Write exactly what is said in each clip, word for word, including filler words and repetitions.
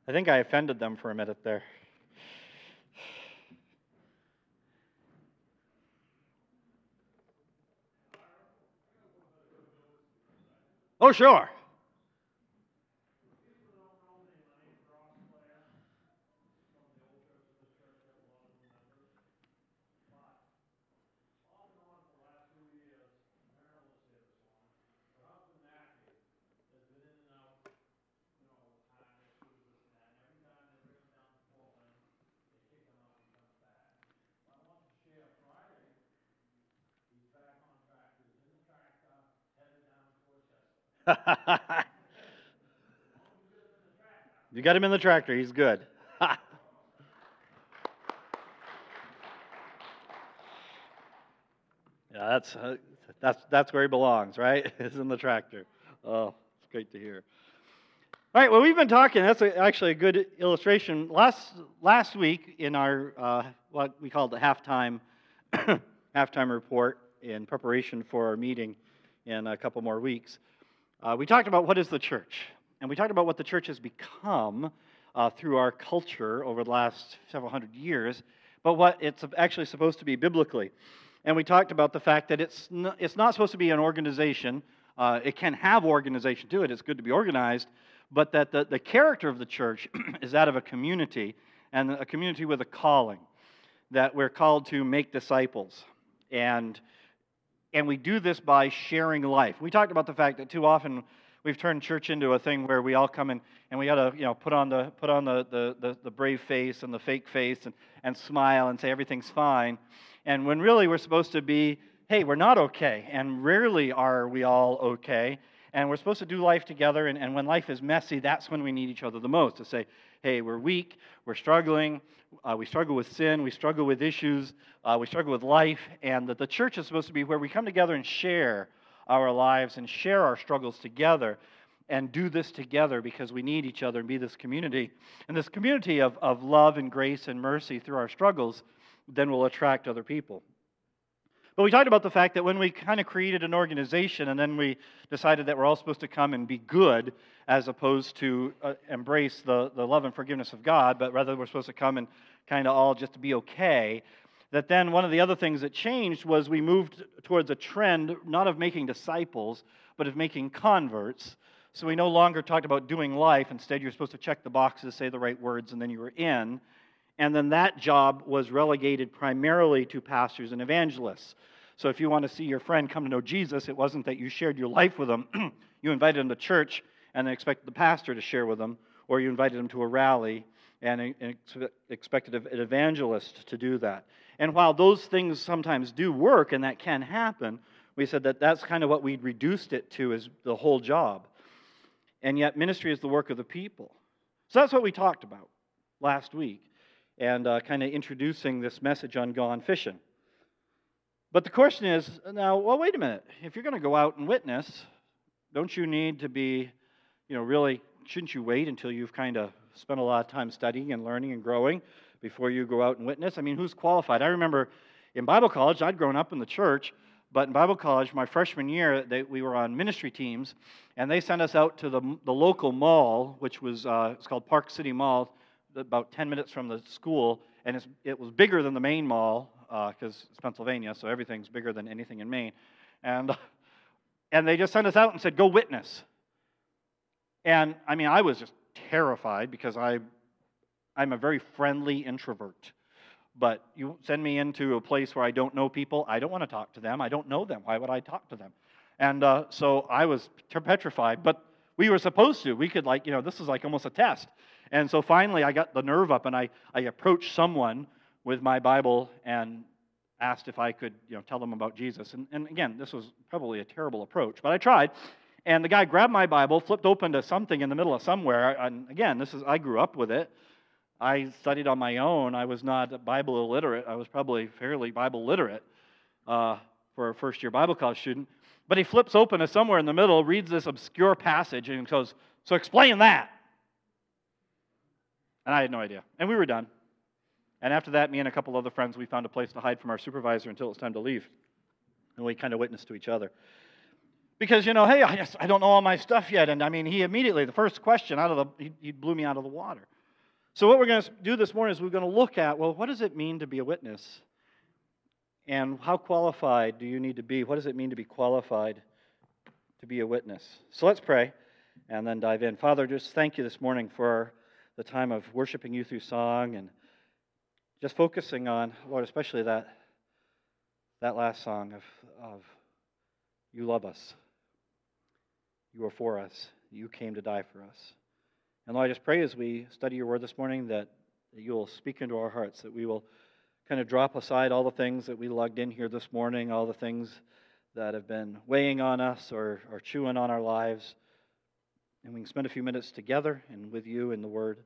I think I offended them for a minute there. Oh, sure. You got him in the tractor. He's good. Yeah, that's uh, that's that's where he belongs, right? Is in the tractor. Oh, it's great to hear. All right, well, we've been talking. That's a, actually a good illustration. Last last week in our uh, what we called the halftime halftime report in preparation for our meeting in a couple more weeks, uh, we talked about what is the church, and we talked about what the church has become uh, through our culture over the last several hundred years, but what it's actually supposed to be biblically. And we talked about the fact that it's not, it's not supposed to be an organization. Uh, it can have organization to it. It's good to be organized. But that the, the character of the church is that of a community, and a community with a calling, that we're called to make disciples. And, and we do this by sharing life. We talked about the fact that too often we've turned church into a thing where we all come in and we got to, you know, put on the put on the, the, the, the brave face and the fake face and, and smile and say everything's fine. And when really we're supposed to be, hey, we're not okay, and rarely are we all okay, and we're supposed to do life together, and, and when life is messy, that's when we need each other the most, to say, hey, we're weak, we're struggling, uh, we struggle with sin, we struggle with issues, uh, we struggle with life, and that the church is supposed to be where we come together and share our lives and share our struggles together, and do this together because we need each other and be this community. And this community of, of love and grace and mercy through our struggles then will attract other people. But we talked about the fact that when we kind of created an organization and then we decided that we're all supposed to come and be good as opposed to uh, embrace the, the love and forgiveness of God, but rather we're supposed to come and kind of all just be okay, that then one of the other things that changed was we moved towards a trend not of making disciples, but of making converts. So we no longer talked about doing life. Instead, you're supposed to check the boxes, say the right words, and then you were in. And then that job was relegated primarily to pastors and evangelists. So if you want to see your friend come to know Jesus, it wasn't that you shared your life with them. You invited them to church and then expected the pastor to share with them, or you invited them to a rally and expected an evangelist to do that. And while those things sometimes do work, and that can happen, we said that that's kind of what we'd reduced it to, is the whole job. And yet ministry is the work of the people. So that's what we talked about last week, and uh, kind of introducing this message on Gone Fishing. But the question is, now, well, wait a minute. If you're going to go out and witness, don't you need to be, you know, really, shouldn't you wait until you've kind of spent a lot of time studying and learning and growing before you go out and witness? I mean, who's qualified? I remember in Bible college, I'd grown up in the church, but in Bible college, my freshman year, they, we were on ministry teams, and they sent us out to the, the local mall, which was uh, it's called Park City Mall, about ten minutes from the school, and it's, it was bigger than the main mall, because uh, it's Pennsylvania, so everything's bigger than anything in Maine. And, and they just sent us out and said, go witness. And, I mean, I was just terrified because I, I'm a very friendly introvert. But you send me into a place where I don't know people, I don't want to talk to them. I don't know them. Why would I talk to them? And uh, so I was petrified. But we were supposed to. We could, like, you know, this is like almost a test. And so finally I got the nerve up and I, I approached someone with my Bible and asked if I could, you know, tell them about Jesus. And, and again, this was probably a terrible approach, but I tried. And the guy grabbed my Bible, flipped open to something in the middle of somewhere. And again, this is I grew up with it. I studied on my own. I was not Bible illiterate. I was probably fairly Bible literate uh, for a first-year Bible college student. But he flips open to somewhere in the middle, reads this obscure passage, and goes, so explain that. And I had no idea. And we were done. And after that, me and a couple other friends, we found a place to hide from our supervisor until it was time to leave. And we kind of witnessed to each other. Because, you know, hey, I, just, I don't know all my stuff yet. And I mean, he immediately, the first question out of the, he, he blew me out of the water. So what we're going to do this morning is we're going to look at, well, what does it mean to be a witness? And how qualified do you need to be? What does it mean to be qualified to be a witness? So let's pray and then dive in. Father, just thank you this morning for the time of worshiping you through song and just focusing on, Lord, especially that that last song of, of you love us. You are for us. You came to die for us. And Lord, I just pray as we study your word this morning that, that you will speak into our hearts, that we will kind of drop aside all the things that we lugged in here this morning, all the things that have been weighing on us or, or chewing on our lives, and we can spend a few minutes together and with you in the word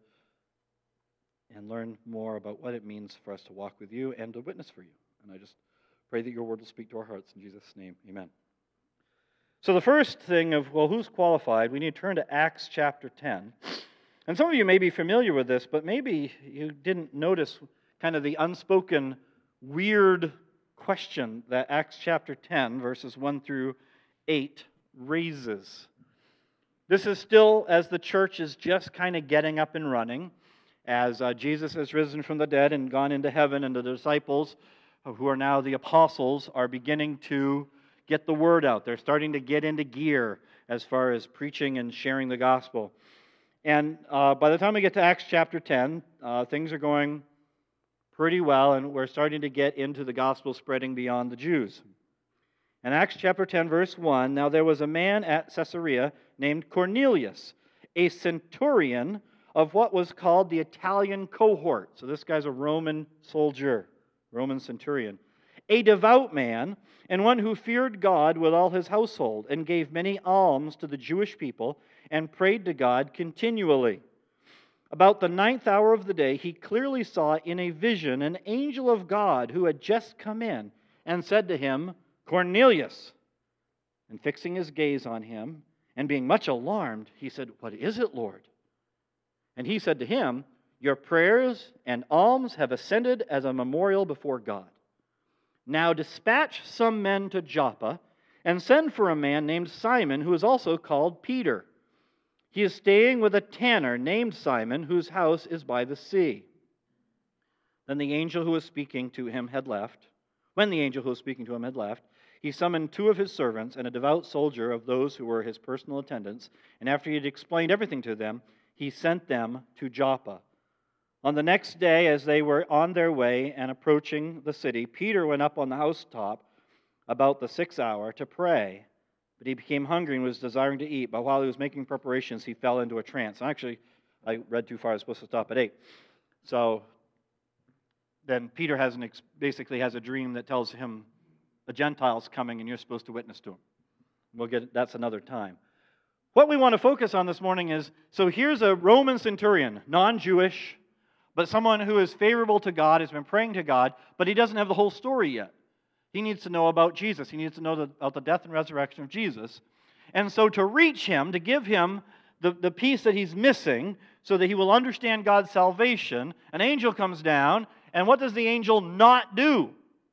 and learn more about what it means for us to walk with you and to witness for you. And I just pray that your word will speak to our hearts. In Jesus' name, amen. So the first thing of, well, who's qualified? We need to turn to Acts chapter ten. And some of you may be familiar with this, but maybe you didn't notice kind of the unspoken, weird question that Acts chapter ten, verses one through eight, raises. This is still as the church is just kind of getting up and running, as uh, Jesus has risen from the dead and gone into heaven, and the disciples, who are now the apostles, are beginning to get the word out. They're starting to get into gear as far as preaching and sharing the gospel. And uh, by the time we get to Acts chapter ten, uh, things are going pretty well, and we're starting to get into the gospel spreading beyond the Jews. In Acts chapter ten, verse one, now there was a man at Caesarea named Cornelius, a centurion of what was called the Italian cohort. So this guy's a Roman soldier, Roman centurion. A devout man, and one who feared God with all his household, and gave many alms to the Jewish people, and prayed to God continually. About the ninth hour of the day, he clearly saw in a vision an angel of God who had just come in, and said to him, Cornelius. And fixing his gaze on him, and being much alarmed, he said, What is it, Lord? And he said to him, Your prayers and alms have ascended as a memorial before God. Now dispatch some men to Joppa, and send for a man named Simon, who is also called Peter. He is staying with a tanner named Simon, whose house is by the sea. Then the angel who was speaking to him had left. When the angel who was speaking to him had left, he summoned two of his servants and a devout soldier of those who were his personal attendants, and after he had explained everything to them, he sent them to Joppa. On the next day, as they were on their way and approaching the city, Peter went up on the housetop about the sixth hour to pray. But he became hungry and was desiring to eat. But while he was making preparations, he fell into a trance. Actually, I read too far. I was supposed to stop at eight. So then Peter has an ex- basically has a dream that tells him the Gentile's coming and you're supposed to witness to him. We'll get that's another time. What we want to focus on this morning is, so here's a Roman centurion, non-Jewish, but someone who is favorable to God, has been praying to God, but he doesn't have the whole story yet. He needs to know about Jesus. He needs to know the, about the death and resurrection of Jesus. And so to reach him, to give him the, the piece that he's missing so that he will understand God's salvation, an angel comes down, and what does the angel not do?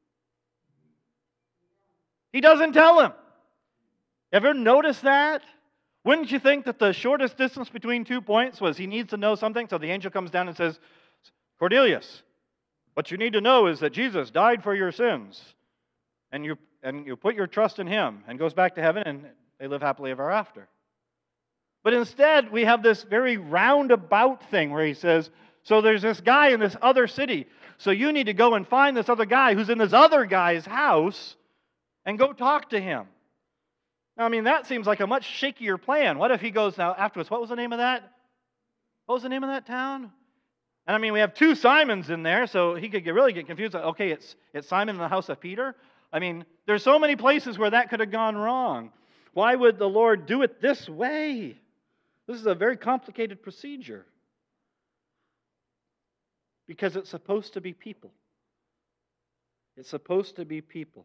He doesn't tell him. Ever notice that? Wouldn't you think that the shortest distance between two points was he needs to know something? So the angel comes down and says, Cornelius, what you need to know is that Jesus died for your sins. And you and you put your trust in him, and goes back to heaven, and they live happily ever after. But instead, we have this very roundabout thing where he says, so there's this guy in this other city, so you need to go and find this other guy who's in this other guy's house, and go talk to him. Now, I mean, that seems like a much shakier plan. What if he goes now afterwards? What was the name of that? What was the name of that town? And I mean, we have two Simons in there, so he could get, really get confused. Okay, it's it's Simon in the house of Peter. I mean, there's so many places where that could have gone wrong. Why would the Lord do it this way? This is a very complicated procedure. Because it's supposed to be people. It's supposed to be people.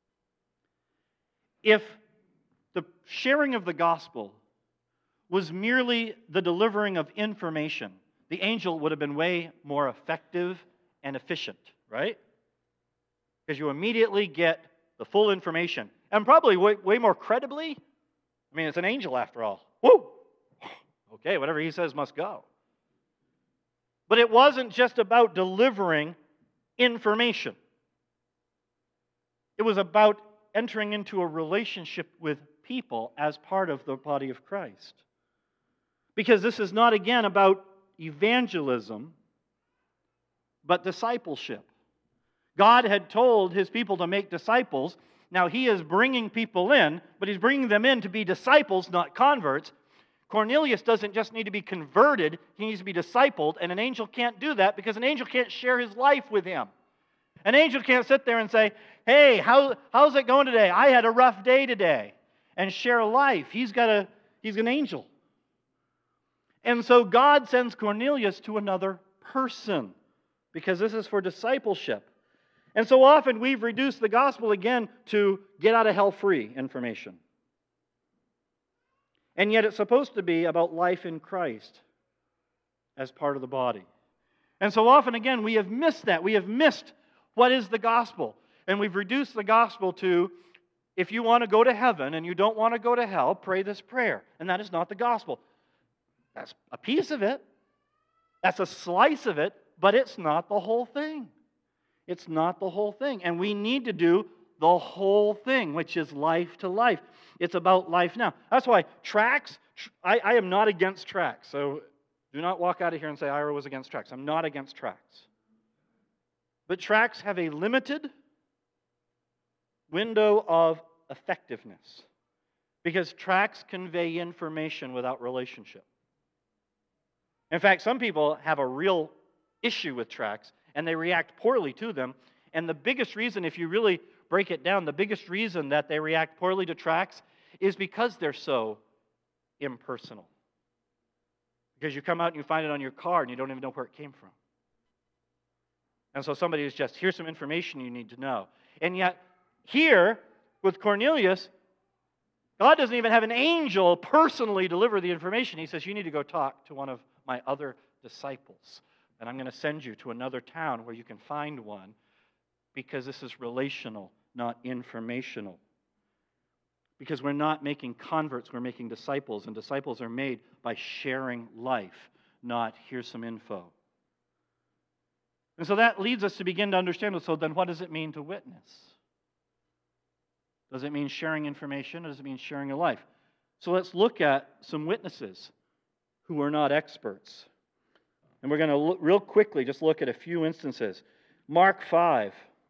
If the sharing of the gospel was merely the delivering of information, the angel would have been way more effective and efficient, right? Because you immediately get the full information. And probably way, way more credibly. I mean, it's an angel after all. Woo! Okay, whatever he says must go. But it wasn't just about delivering information. It was about entering into a relationship with people as part of the body of Christ. Because this is not, again, about evangelism, but discipleship. God had told His people to make disciples. Now He is bringing people in, but He's bringing them in to be disciples, not converts. Cornelius doesn't just need to be converted, he needs to be discipled, and an angel can't do that because an angel can't share his life with him. An angel can't sit there and say, hey, how, how's it going today? I had a rough day today, and share life. He's got a, he's an angel. And so God sends Cornelius to another person because this is for discipleship. And so often we've reduced the gospel again to get out of hell free information. And yet it's supposed to be about life in Christ as part of the body. And so often, again, we have missed that. We have missed what is the gospel. And we've reduced the gospel to, if you want to go to heaven and you don't want to go to hell, pray this prayer. And that is not the gospel. That's a piece of it. That's a slice of it, but it's not the whole thing. It's not the whole thing. And we need to do the whole thing, which is life to life. It's about life now. That's why tracts, I, I am not against tracts. So do not walk out of here and say Ira was against tracts. I'm not against tracts. But tracts have a limited window of effectiveness because tracts convey information without relationship. In fact, some people have a real issue with tracts and they react poorly to them. And the biggest reason, if you really break it down, the biggest reason that they react poorly to tracts is because they're so impersonal. Because you come out and you find it on your car and you don't even know where it came from. And so somebody is just, here's some information you need to know. And yet, here, with Cornelius, God doesn't even have an angel personally deliver the information. He says, you need to go talk to one of my other disciples. And I'm going to send you to another town where you can find one, because this is relational, not informational. Because we're not making converts, we're making disciples. And disciples are made by sharing life, not here's some info. And so that leads us to begin to understand, so then what does it mean to witness? Does it mean sharing information, or does it mean sharing a life? So let's look at some witnesses who are not experts. And we're going to look real quickly just look at a few instances. Mark five.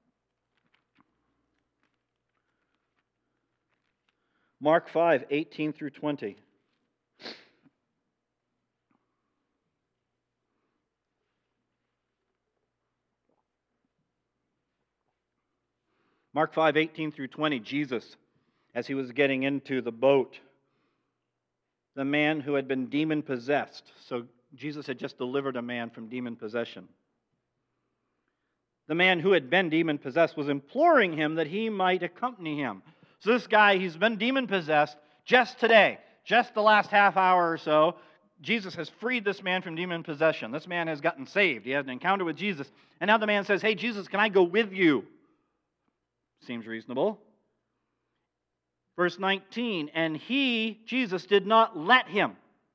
Mark five, eighteen through twenty. Mark five, eighteen through twenty, Jesus, as he was getting into the boat, the man who had been demon-possessed. So Jesus had just delivered a man from demon possession. The man who had been demon-possessed was imploring him that he might accompany him. So this guy, he's been demon-possessed just today, just the last half hour or so. Jesus has freed this man from demon possession. This man has gotten saved. He had an encounter with Jesus. And now the man says, hey, Jesus, can I go with you? Seems reasonable. Verse nineteen, and he, Jesus, did not let him,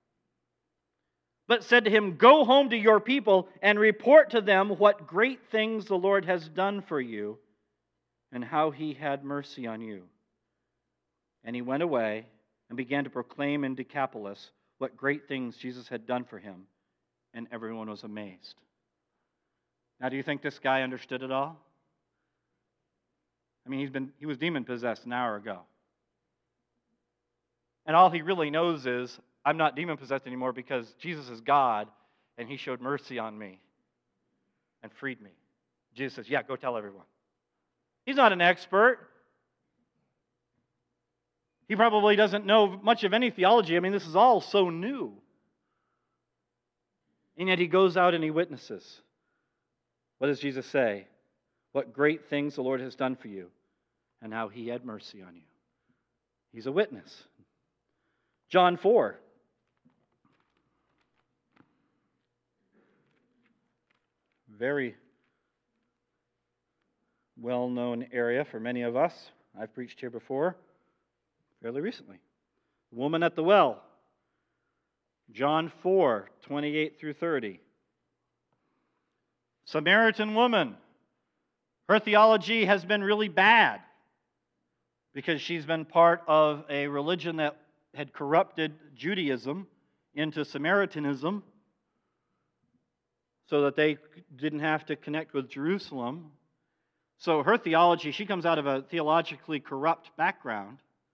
but said to him, go home to your people and report to them what great things the Lord has done for you and how he had mercy on you. And he went away and began to proclaim in Decapolis what great things Jesus had done for him, and everyone was amazed. Now, do you think this guy understood it all? I mean, he's been he was demon-possessed an hour ago. And all he really knows is, I'm not demon-possessed anymore because Jesus is God, and he showed mercy on me and freed me. Jesus says, yeah, go tell everyone. He's not an expert. He probably doesn't know much of any theology. I mean, this is all so new. And yet he goes out and he witnesses. What does Jesus say? What great things the Lord has done for you and how he had mercy on you. He's a witness. John four. Very well-known area for many of us. I've preached here before, fairly recently. The woman at the well. John four, twenty-eight through thirty. Samaritan woman. Her theology has been really bad because she's been part of a religion that had corrupted Judaism into Samaritanism so that they didn't have to connect with Jerusalem. So her theology, she comes out of a theologically corrupt background.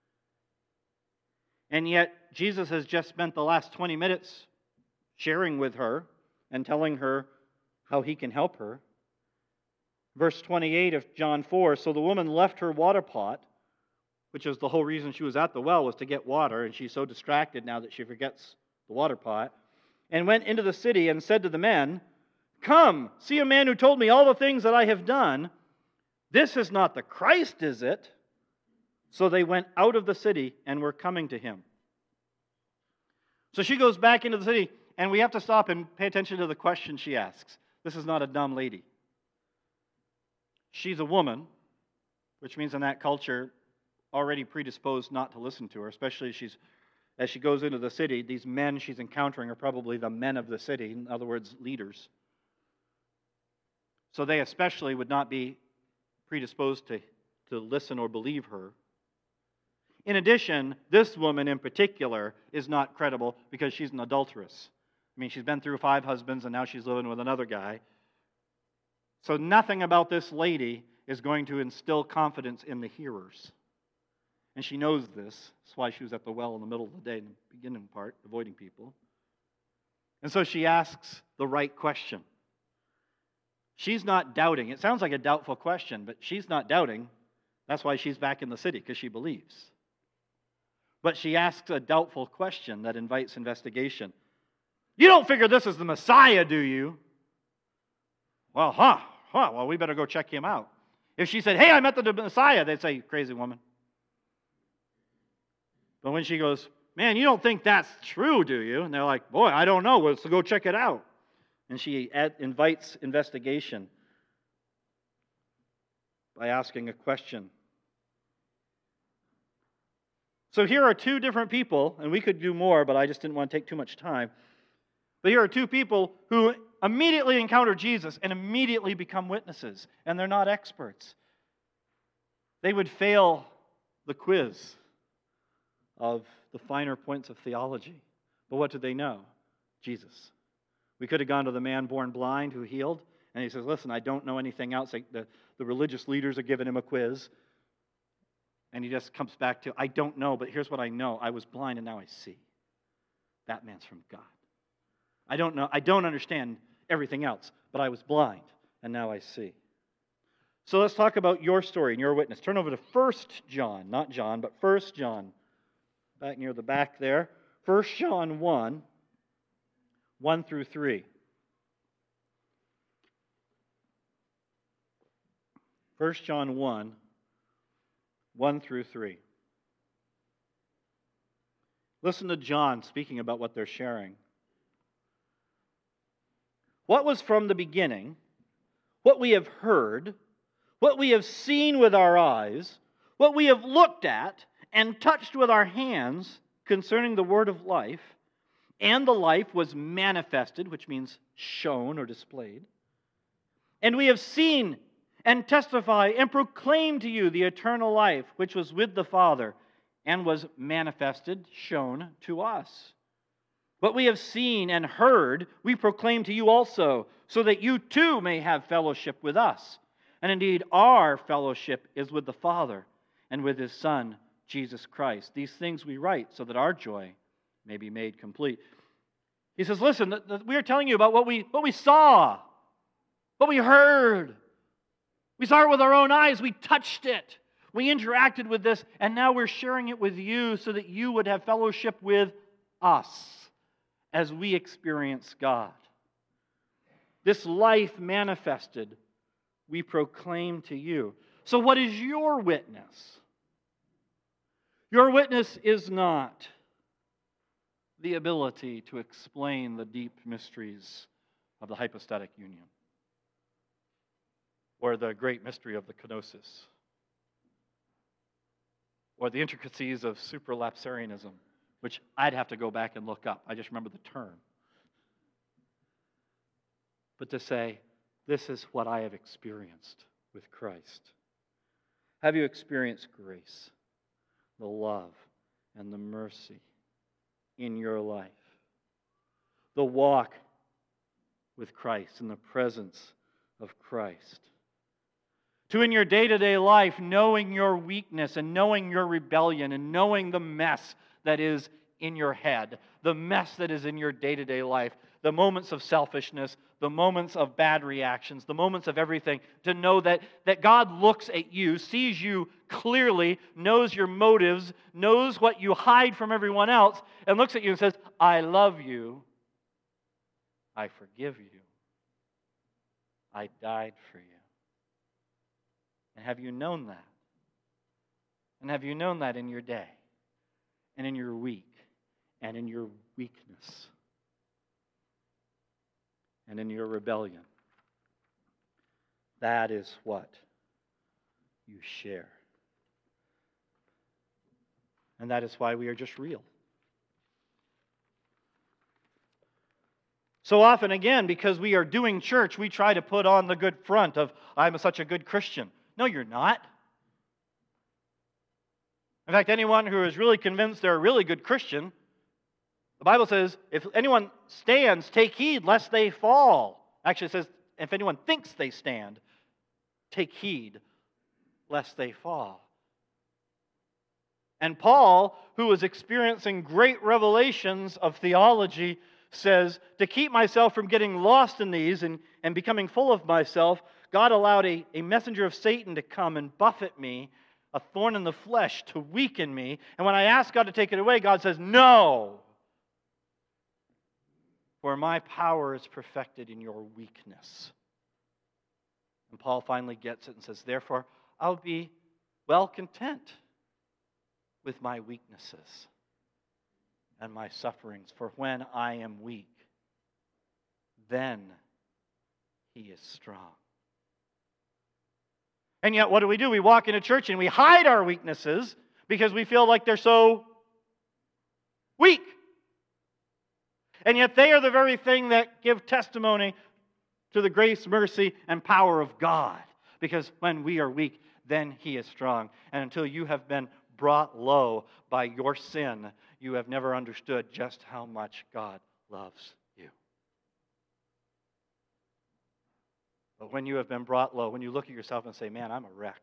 And yet, Jesus has just spent the last twenty minutes sharing with her and telling her how he can help her. Verse twenty-eight of John four, so the woman left her water pot, which is the whole reason she was at the well, was to get water, and she's so distracted now that she forgets the water pot, and went into the city and said to the men, come, see a man who told me all the things that I have done. This is not the Christ, is it? So they went out of the city and were coming to him. So she goes back into the city, and we have to stop and pay attention to the question she asks. This is not a dumb lady. She's a woman, which means in that culture, already predisposed not to listen to her, especially as, she's, as she goes into the city. These men she's encountering are probably the men of the city, in other words, leaders. So they especially would not be predisposed to, to listen or believe her. In addition, this woman in particular is not credible because she's an adulteress. I mean, she's been through five husbands and now she's living with another guy. So nothing about this lady is going to instill confidence in the hearers. And she knows this. That's why she was at the well in the middle of the day in the beginning part, avoiding people. And so she asks the right question. She's not doubting. It sounds like a doubtful question, but she's not doubting. That's why she's back in the city, because she believes. But she asks a doubtful question that invites investigation. You don't figure this is the Messiah, do you? Well, huh, huh, well, we better go check him out. If she said, hey, I met the Messiah, they'd say, crazy woman. But when she goes, man, you don't think that's true, do you? And they're like, boy, I don't know, let's go check it out. And she ad- invites investigation by asking a question. So here are two different people, and we could do more, but I just didn't want to take too much time. But here are two people who immediately encounter Jesus and immediately become witnesses, and they're not experts. They would fail the quiz of the finer points of theology. But what did they know? Jesus. We could have gone to the man born blind who healed, and he says, listen, I don't know anything else. Like the, the religious leaders are giving him a quiz. And he just comes back to, I don't know, but here's what I know. I was blind and now I see. That man's from God. I don't know, I don't understand everything else, but I was blind and now I see. So let's talk about your story and your witness. Turn over to First John, not John, but First John. Back near the back there. First John one, one through three. First John one, one through three. Listen to John speaking about what they're sharing. What was from the beginning, what we have heard, what we have seen with our eyes, what we have looked at and touched with our hands concerning the word of life, and the life was manifested, which means shown or displayed. And we have seen and testify and proclaim to you the eternal life which was with the Father and was manifested, shown to us. What we have seen and heard, we proclaim to you also, so that you too may have fellowship with us. And indeed, our fellowship is with the Father and with His Son, Jesus Christ. These things we write so that our joy may be made complete. He says, listen, we are telling you about what we, what we saw, what we heard. We saw it with our own eyes. We touched it. We interacted with this, and now we're sharing it with you so that you would have fellowship with us as we experience God. This life manifested, we proclaim to you. So what is your witness? Your witness is not the ability to explain the deep mysteries of the hypostatic union, or the great mystery of the kenosis, or the intricacies of supralapsarianism, which I'd have to go back and look up. I just remember the term. But to say, This is what I have experienced with Christ. Have you experienced grace, the love, and the mercy in your life? The walk with Christ, in the presence of Christ. To in your day-to-day life, knowing your weakness and knowing your rebellion and knowing the mess that is in your head, the mess that is in your day-to-day life, the moments of selfishness, the moments of bad reactions, the moments of everything, to know that, that God looks at you, sees you clearly, knows your motives, knows what you hide from everyone else, and looks at you and says, I love you, I forgive you, I died for you. And have you known that? And have you known that in your day, and in your week, and in your weakness, and in your rebellion? That is what you share. And that is why we are just real. So often, again, because we are doing church, we try to put on the good front of, I'm such a good Christian. No, you're not. In fact, anyone who is really convinced they're a really good Christian, the Bible says, if anyone stands, take heed lest they fall. Actually, it says, if anyone thinks they stand, take heed lest they fall. And Paul, who was experiencing great revelations of theology, says, to keep myself from getting lost in these and, and becoming full of myself, God allowed a, a messenger of Satan to come and buffet me, a thorn in the flesh, to weaken me. And when I ask God to take it away, God says, no. For my power is perfected in your weakness. And Paul finally gets it and says, therefore, I'll be well content with my weaknesses and my sufferings. For when I am weak, then He is strong. And yet, what do we do? We walk into church and we hide our weaknesses because we feel like they're so weak. And yet, they are the very thing that give testimony to the grace, mercy, and power of God. Because when we are weak, then He is strong. And until you have been brought low by your sin, you have never understood just how much God loves you. But when you have been brought low, when you look at yourself and say, man, I'm a wreck.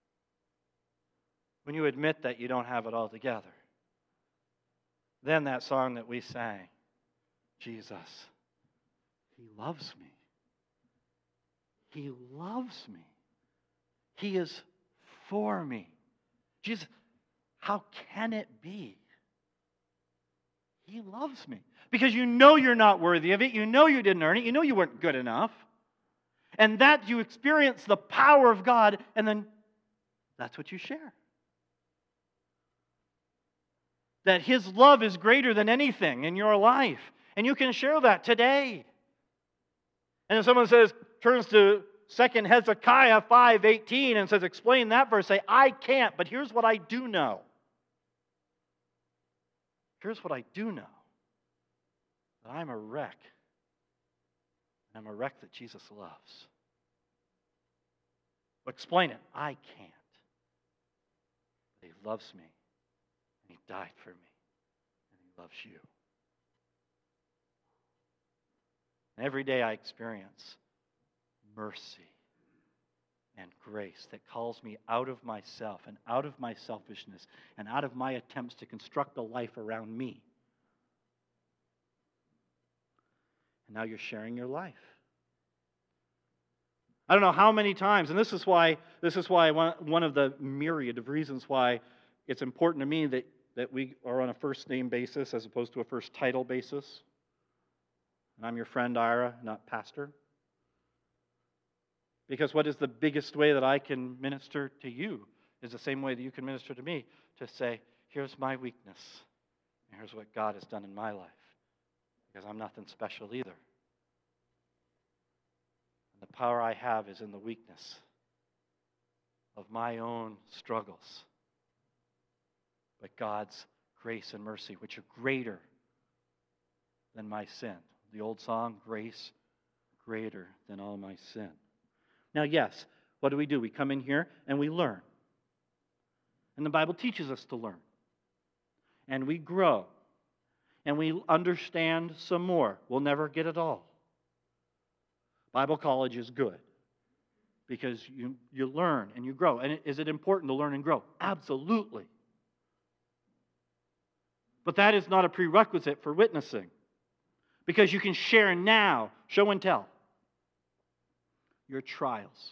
When you admit that you don't have it all together, then that song that we sang, Jesus, He loves me. He loves me. He is for me. Jesus, how can it be? He loves me. Because you know you're not worthy of it. You know you didn't earn it. You know you weren't good enough. And that you experience the power of God, and then that's what you share. That His love is greater than anything in your life. And you can share that today. And if someone says, turns to Second Hezekiah five eighteen and says, explain that verse, say, I can't, but here's what I do know. Here's what I do know. That I'm a wreck. I'm a wreck that Jesus loves. Well, explain it. I can't. But He loves me. And He died for me. And He loves you. And every day I experience mercy and grace that calls me out of myself and out of my selfishness and out of my attempts to construct a life around me. And now you're sharing your life. I don't know how many times, and this is why this is why one of the myriad of reasons why it's important to me that, that we are on a first name basis as opposed to a first title basis. And I'm your friend Ira, not pastor. Because what is the biggest way that I can minister to you is the same way that you can minister to me, to say, here's my weakness, and here's what God has done in my life. Because I'm nothing special either. And the power I have is in the weakness of my own struggles. But God's grace and mercy, which are greater than my sin. The old song, grace greater than all my sin. Now, yes, what do we do? We come in here and we learn. And the Bible teaches us to learn. And we grow. And we understand some more. We'll never get it all. Bible college is good because you, you learn and you grow. And is it important to learn and grow? Absolutely. But that is not a prerequisite for witnessing, because you can share now, show and tell, your trials,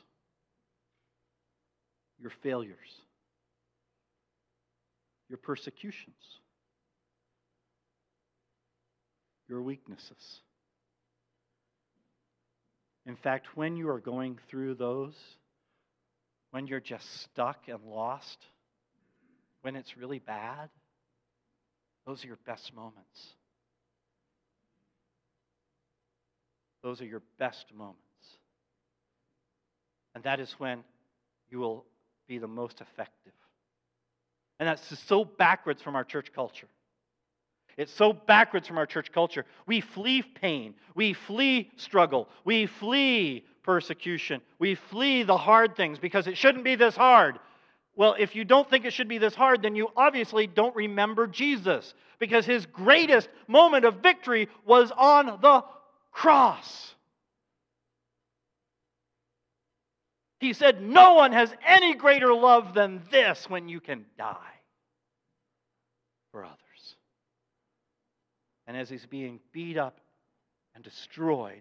your failures, your persecutions, your weaknesses. In fact, when you are going through those, when you're just stuck and lost, when it's really bad, those are your best moments. Those are your best moments. And that is when you will be the most effective. And that's just so backwards from our church culture. It's so backwards from our church culture. We flee pain. We flee struggle. We flee persecution. We flee the hard things because it shouldn't be this hard. Well, if you don't think it should be this hard, then you obviously don't remember Jesus, because his greatest moment of victory was on the cross. He said, no one has any greater love than this, when you can die for others. And as he's being beat up and destroyed,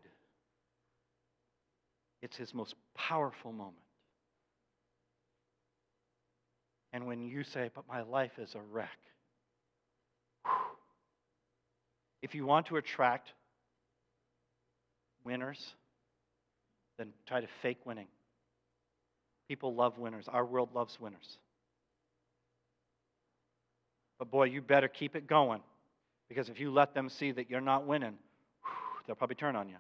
it's his most powerful moment. And when you say, but my life is a wreck, whew, if you want to attract winners, then try to fake winning. People love winners. Our world loves winners. But boy, you better keep it going, because if you let them see that you're not winning, whew, they'll probably turn on you.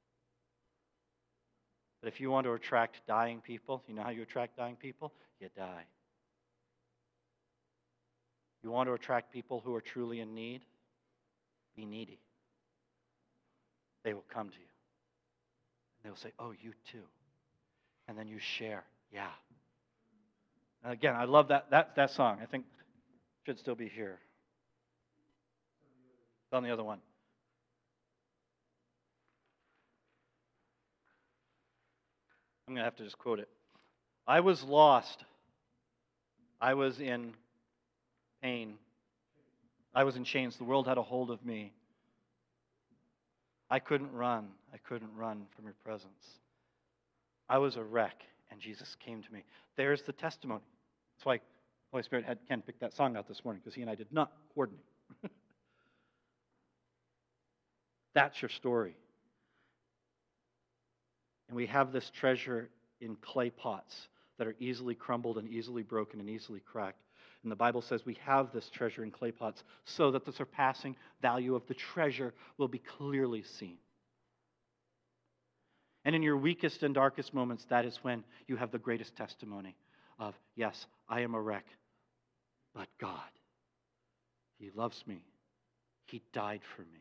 But if you want to attract dying people, you know how you attract dying people? You die. You want to attract people who are truly in need? Be needy. They will come to you. And they will say, oh, you too. And then you share. Yeah. And again, I love that, that, that song. I think it should still be here. It's on the other one. I'm going to have to just quote it. I was lost. I was in pain. I was in chains. The world had a hold of me. I couldn't run. I couldn't run from your presence. I was a wreck, and Jesus came to me. There's the testimony. That's why the Holy Spirit had Ken pick that song out this morning, because he and I did not coordinate. That's your story. And we have this treasure in clay pots that are easily crumbled and easily broken and easily cracked. And the Bible says we have this treasure in clay pots so that the surpassing value of the treasure will be clearly seen. And in your weakest and darkest moments, that is when you have the greatest testimony of, yes, I am a wreck, but God, He loves me. He died for me.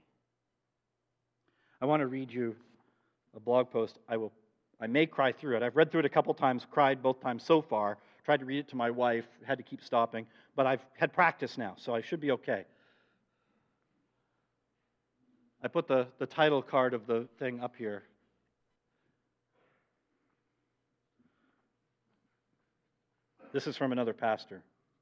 I want to read you a blog post. I will. I may cry through it. I've read through it a couple times, cried both times so far, tried to read it to my wife, had to keep stopping, but I've had practice now, so I should be okay. I put the, the title card of the thing up here. This is from another pastor.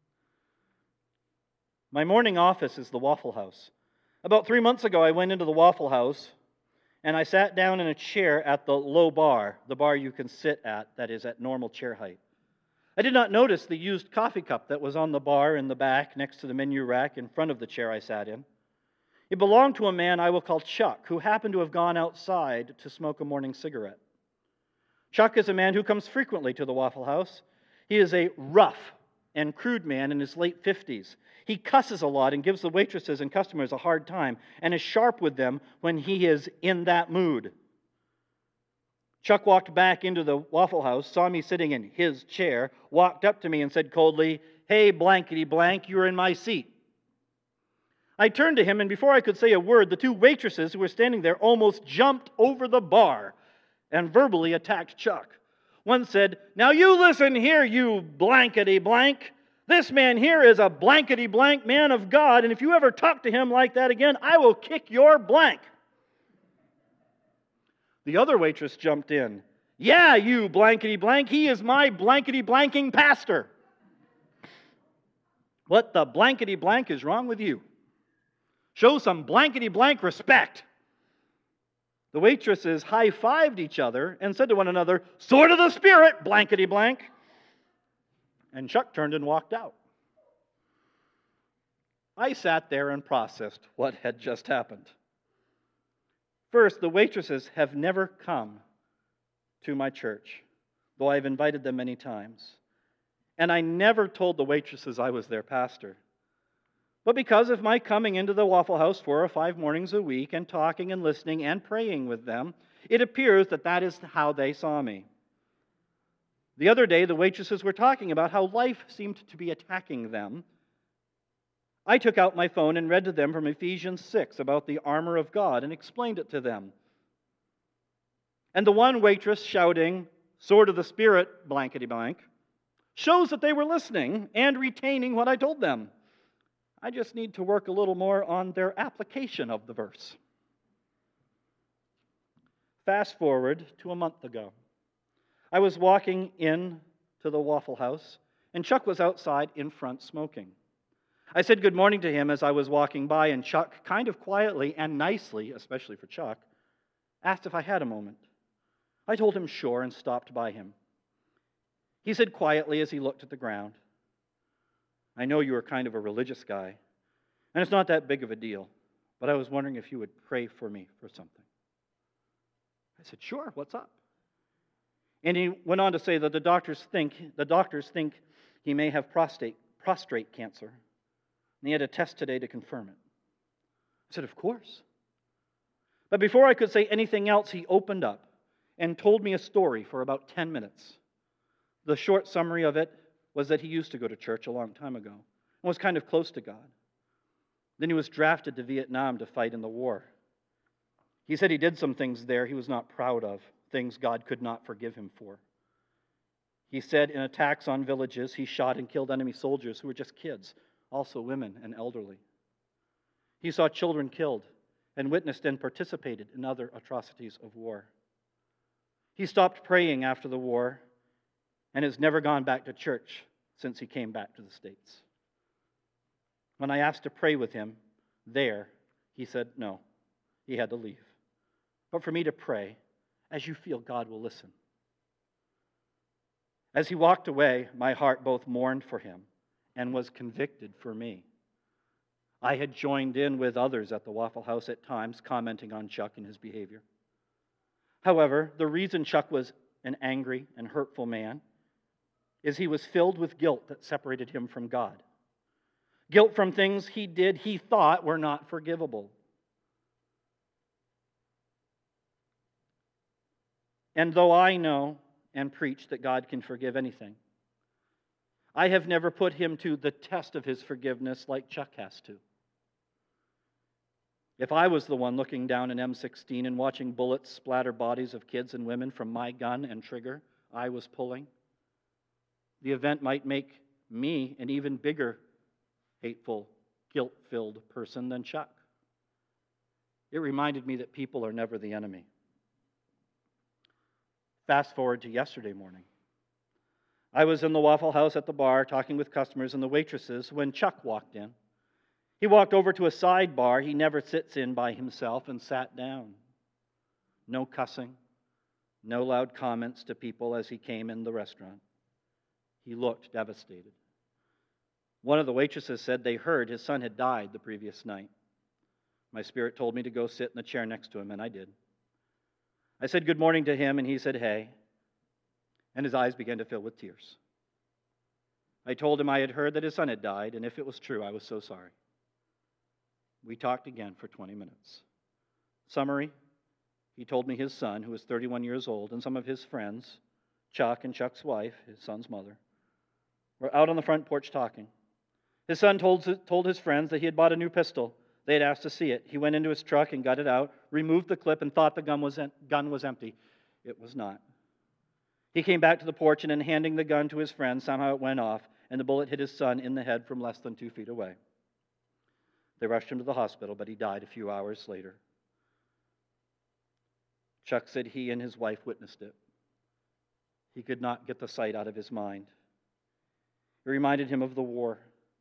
My morning office is the Waffle House. About three months ago, I went into the Waffle House, and I sat down in a chair at the low bar, the bar you can sit at, that is at normal chair height. I did not notice the used coffee cup that was on the bar in the back next to the menu rack in front of the chair I sat in. It belonged to a man I will call Chuck, who happened to have gone outside to smoke a morning cigarette. Chuck is a man who comes frequently to the Waffle House. He is a rough and crude man in his late fifties. He cusses a lot and gives the waitresses and customers a hard time and is sharp with them when he is in that mood. Chuck walked back into the Waffle House, saw me sitting in his chair, walked up to me and said coldly, "Hey, blankety blank, you're in my seat." I turned to him, and before I could say a word, the two waitresses who were standing there almost jumped over the bar. and verbally attacked Chuck. One said, "Now you listen here, you blankety blank. This man here is a blankety blank man of God, and if you ever talk to him like that again, I will kick your blank." The other waitress jumped in. "Yeah, you blankety blank, he is my blankety blanking pastor." What the blankety blank is wrong with you? Show some blankety blank respect. The waitresses high-fived each other and said to one another, "Sword of the Spirit, blankety blank." And Chuck turned and walked out. I sat there and processed what had just happened. First, the waitresses have never come to my church, though I've invited them many times. And I never told the waitresses I was their pastor. But because of my coming into the Waffle House four or five mornings a week and talking and listening and praying with them, it appears that that is how they saw me. The other day, the waitresses were talking about how life seemed to be attacking them. I took out my phone and read to them from Ephesians six about the armor of God and explained it to them. And the one waitress shouting, "Sword of the Spirit, blankety blank," shows that they were listening and retaining what I told them. I just need to work a little more on their application of the verse. Fast forward to a month ago. I was walking in to the Waffle House, and Chuck was outside in front smoking. I said good morning to him as I was walking by, and Chuck, kind of quietly and nicely, especially for Chuck, asked if I had a moment. I told him sure and stopped by him. He said quietly as he looked at the ground, "I know you are kind of a religious guy, and it's not that big of a deal, but I was wondering if you would pray for me for something." I said, "Sure, what's up?" And he went on to say that the doctors think the doctors think he may have prostate prostate cancer, and he had a test today to confirm it. I said, "Of course." But before I could say anything else, he opened up and told me a story for about ten minutes. The short summary of it was that he used to go to church a long time ago and was kind of close to God. Then he was drafted to Vietnam to fight in the war. He said he did some things there he was not proud of, things God could not forgive him for. He said in attacks on villages, he shot and killed enemy soldiers who were just kids, also women and elderly. He saw children killed and witnessed and participated in other atrocities of war. He stopped praying after the war and has never gone back to church since he came back to the States. When I asked to pray with him there, he said no, he had to leave. But for me to pray, as you feel God will listen. As he walked away, my heart both mourned for him and was convicted for me. I had joined in with others at the Waffle House at times, commenting on Chuck and his behavior. However, the reason Chuck was an angry and hurtful man is he was filled with guilt that separated him from God. Guilt from things he did he thought were not forgivable. And though I know and preach that God can forgive anything, I have never put him to the test of his forgiveness like Chuck has to. If I was the one looking down an M sixteen and watching bullets splatter bodies of kids and women from my gun and trigger I was pulling, the event might make me an even bigger, hateful, guilt-filled person than Chuck. It reminded me that people are never the enemy. Fast forward to yesterday morning. I was in the Waffle House at the bar talking with customers and the waitresses when Chuck walked in. He walked over to a side bar he never sits in by himself and sat down. No cussing, no loud comments to people as he came in the restaurant. He looked devastated. One of the waitresses said they heard his son had died the previous night. My spirit told me to go sit in the chair next to him, and I did. I said good morning to him, and he said, "Hey," and his eyes began to fill with tears. I told him I had heard that his son had died, and if it was true, I was so sorry. We talked again for twenty minutes. Summary, he told me his son, who was thirty-one years old, and some of his friends, Chuck and Chuck's wife, his son's mother, were out on the front porch talking. His son told, told his friends that he had bought a new pistol. They had asked to see it. He went into his truck and got it out, removed the clip, and thought the gun was, gun was empty. It was not. He came back to the porch, and in handing the gun to his friend, somehow it went off, and the bullet hit his son in the head from less than two feet away. They rushed him to the hospital, but he died a few hours later. Chuck said he and his wife witnessed it. He could not get the sight out of his mind. It reminded him of the war.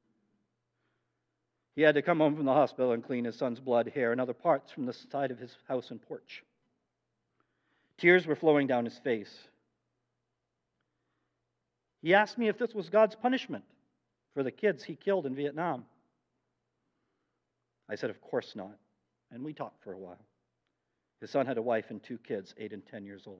He had to come home from the hospital and clean his son's blood, hair, and other parts from the side of his house and porch. Tears were flowing down his face. He asked me if this was God's punishment for the kids he killed in Vietnam. I said, of course not. And we talked for a while. His son had a wife and two kids, eight and ten years old.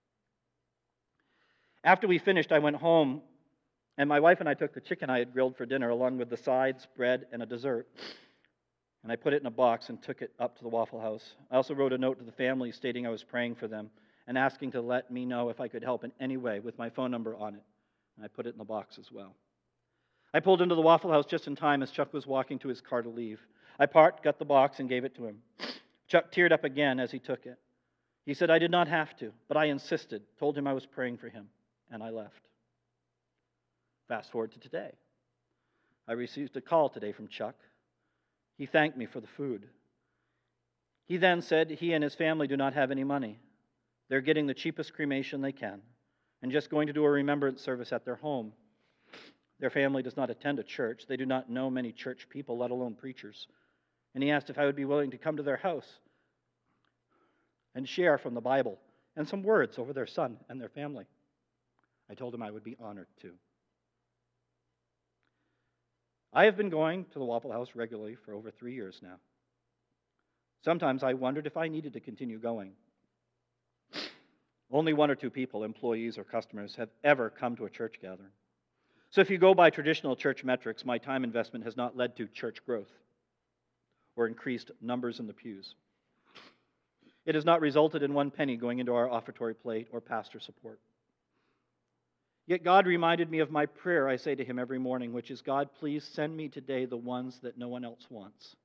After we finished, I went home, and my wife and I took the chicken I had grilled for dinner, along with the sides, bread, and a dessert. And I put it in a box and took it up to the Waffle House. I also wrote a note to the family stating I was praying for them and asking to let me know if I could help in any way with my phone number on it. And I put it in the box as well. I pulled into the Waffle House just in time as Chuck was walking to his car to leave. I parked, got the box, and gave it to him. Chuck teared up again as he took it. He said I did not have to, but I insisted, told him I was praying for him, and I left. Fast forward to today. I received a call today from Chuck. He thanked me for the food. He then said he and his family do not have any money. They're getting the cheapest cremation they can and just going to do a remembrance service at their home. Their family does not attend a church. They do not know many church people, let alone preachers. And he asked if I would be willing to come to their house and share from the Bible and some words over their son and their family. I told him I would be honored to. I have been going to the Waffle House regularly for over three years now. Sometimes I wondered if I needed to continue going. Only one or two people, employees or customers, have ever come to a church gathering. So if you go by traditional church metrics, my time investment has not led to church growth or increased numbers in the pews. It has not resulted in one penny going into our offertory plate or pastor support. Yet God reminded me of my prayer I say to him every morning, which is, God, please send me today the ones that no one else wants.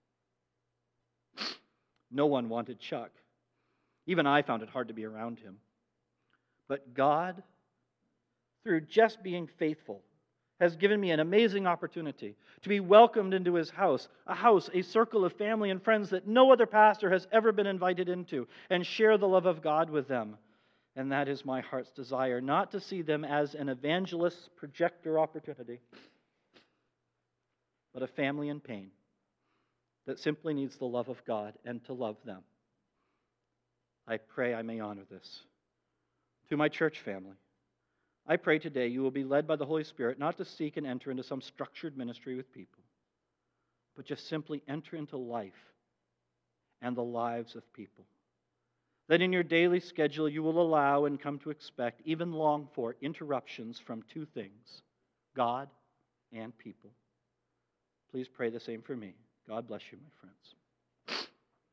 No one wanted Chuck. Even I found it hard to be around him. But God, through just being faithful, has given me an amazing opportunity to be welcomed into his house, a house, a circle of family and friends that no other pastor has ever been invited into, and share the love of God with them. And that is my heart's desire, not to see them as an evangelist projector opportunity, but a family in pain that simply needs the love of God and to love them. I pray I may honor this. To my church family, I pray today you will be led by the Holy Spirit not to seek and enter into some structured ministry with people, but just simply enter into life and the lives of people. That in your daily schedule you will allow and come to expect, even long for, interruptions from two things, God and people. Please pray the same for me. God bless you, my friends.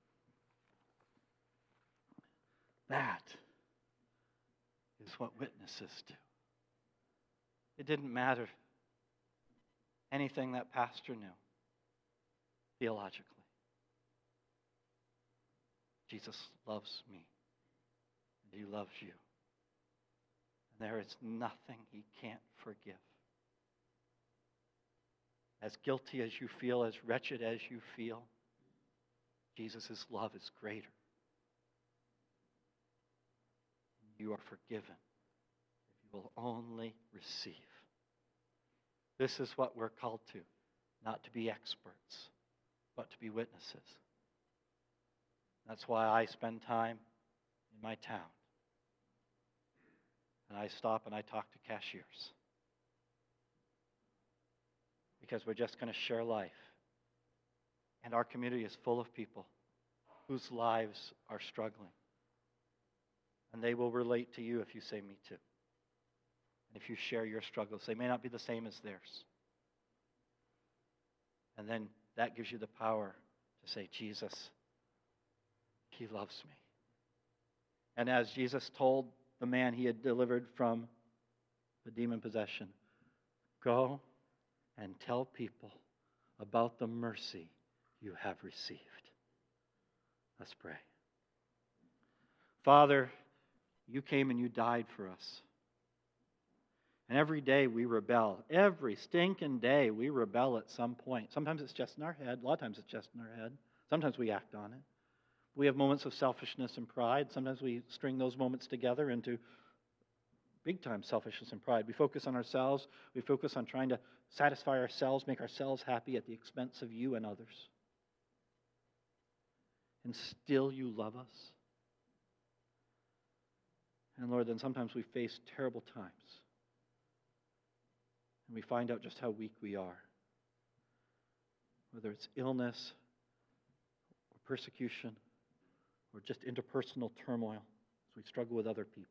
That is what witnesses do. It didn't matter anything that pastor knew theologically. Jesus loves me, and he loves you. And there is nothing he can't forgive. As guilty as you feel, as wretched as you feel, Jesus' love is greater. You are forgiven if you will only receive. This is what we're called to, not to be experts, but to be witnesses. That's why I spend time in my town. And I stop and I talk to cashiers. Because we're just going to share life. And our community is full of people whose lives are struggling. And they will relate to you if you say me too. And if you share your struggles, they may not be the same as theirs. And then that gives you the power to say, Jesus, he loves me. And as Jesus told the man he had delivered from the demon possession, go and tell people about the mercy you have received. Let's pray. Father, You came and you died for us. And every day we rebel. Every stinking day we rebel at some point. Sometimes it's just in our head. A lot of times it's just in our head. Sometimes we act on it. We have moments of selfishness and pride. Sometimes we string those moments together into big-time selfishness and pride. We focus on ourselves. We focus on trying to satisfy ourselves, make ourselves happy at the expense of you and others. And still you love us. And Lord, then sometimes we face terrible times. And we find out just how weak we are. Whether it's illness, or persecution, or just interpersonal turmoil as we struggle with other people.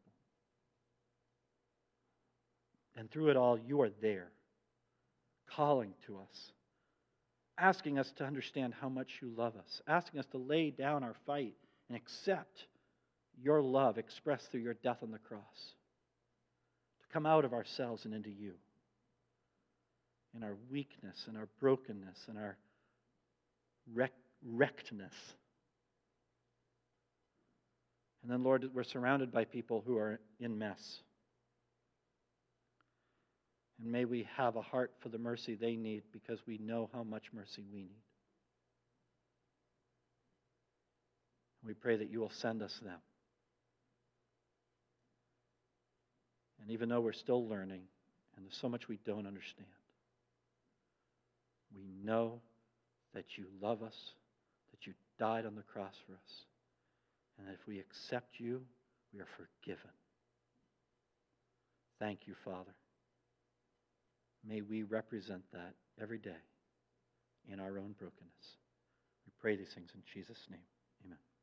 And through it all, you are there, calling to us, asking us to understand how much you love us, asking us to lay down our fight and accept your love expressed through your death on the cross, to come out of ourselves and into you, in our weakness, and our brokenness, and our wreck- wreckedness. And then, Lord, we're surrounded by people who are in mess. And may we have a heart for the mercy they need because we know how much mercy we need. We pray that you will send us them. And even though we're still learning, and there's so much we don't understand, we know that you love us, that you died on the cross for us, and that if we accept you, we are forgiven. Thank you, Father. May we represent that every day in our own brokenness. We pray these things in Jesus' name. Amen.